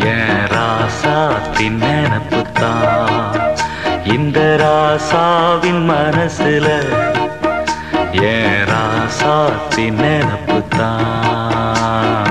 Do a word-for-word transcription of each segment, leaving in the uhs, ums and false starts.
என் ராசாத்தின் நினப்புத்தான் இந்த ராசாவின் மனசுல என் ராசாத்தின் நினப்புத்தான்.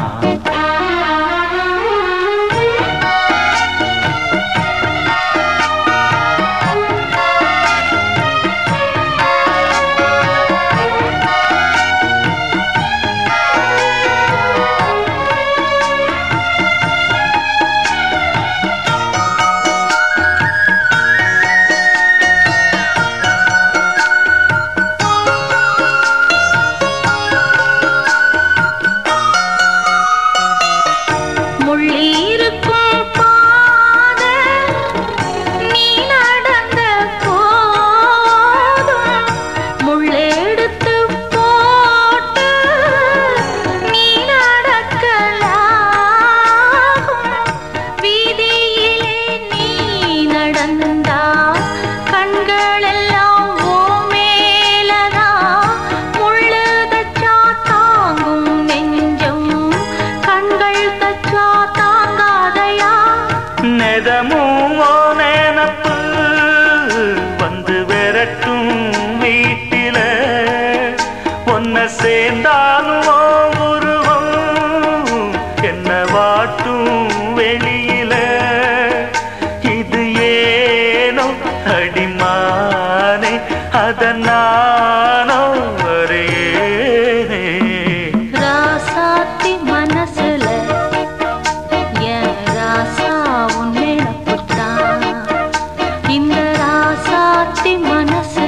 சேர்ந்தாலும் உருவம் என்ன வாட்டும் வெளியில இது ஏனோ அடிமானே அதனானோ வரேனே. ராசாத்தி மனசுல என் ராசா உன்னை நப்புத்தான் இந்த ராசாத்தி மனசுல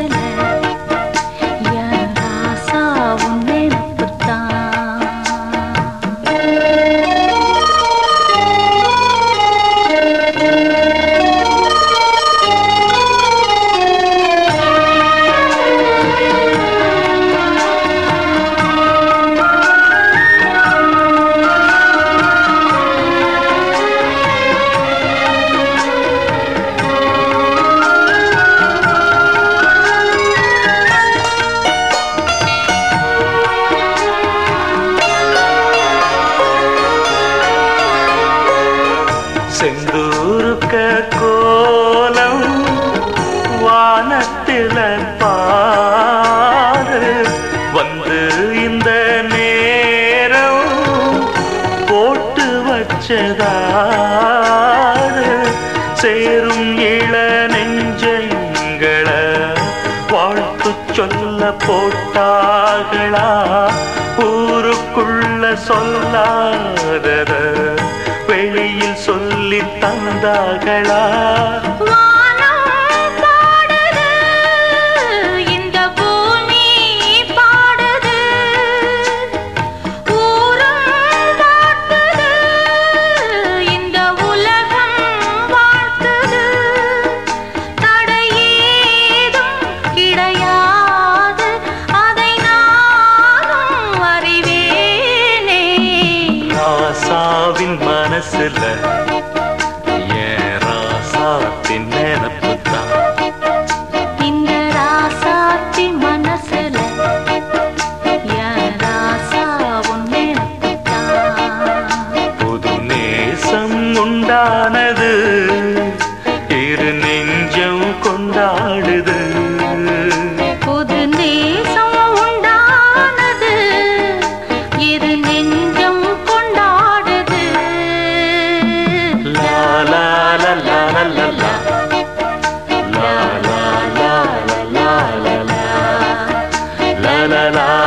என் ராசா உன்னை செந்தூருக்க கோலம் வானத்தில பாரு வந்து இந்த நேரம் போட்டு வச்சதாரு சேரும் இள நெஞ்சங்கள வாழ்த்து சொல்ல போட்டார்களா ஊருக்குள்ள சொல்லாதத வெளியில் சொல்லி தந்தார்களா. இந்த பூமி பாடுது ஊரும் பாடுது இந்த உலகம் வாழ்த்துது தடையேதும் கிடையாது அதை நானும் அறிவேனே. ராசாவின் மனசுல என் ராசாத்தின் நினப்புத்தான் இந்த ராசாத்தி மனசுல என் ராசா உன் நினப்புத்தான். புது நேசம் உண்டானது இரு நெஞ்சம் கொண்டாடுது புது நேசம் உண்டானது இரு நெஞ்சம் கொண்டாடுது. லா லா லா லா லா லா லா லா லா லா லா லா லா லா.